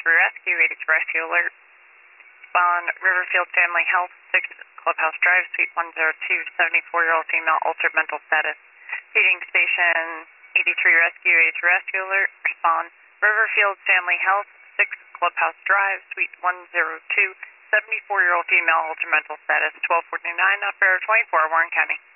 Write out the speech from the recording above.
Rescue, 83 Rescue Alert. Respond Riverfield Family Health, 6 Clubhouse Drive, Suite 102, 74-year-old female, altered mental status. Feeding Station, 83 Rescue, 83 Rescue Alert. Respond Riverfield Family Health, 6 Clubhouse Drive, Suite 102, 74-year-old female, altered mental status. 1249, not fair, 24, Warren County.